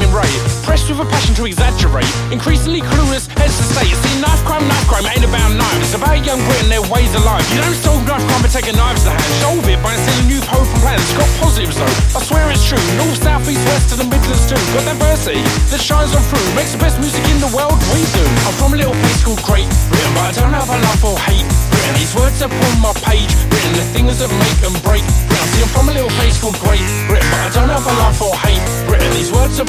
rate. Pressed with a passion to exaggerate, increasingly clueless, heads to state. See, knife crime ain't about knives. It's about young Britain, their ways of life. You don't solve knife crime by taking knives to hand. Solve it by instilling new hope and plans. It's got positives though, I swear it's true. North, south, east, west to the Midlands too. Got diversity that shines on through. Makes the best music in the world, we do. I'm from a little place called Great Britain, but I don't have a love or hate Britain. These words upon my page, written the things that make and break Britain. See, I'm from a little place called Great Britain, but I don't have a love or hate Britain. These words upon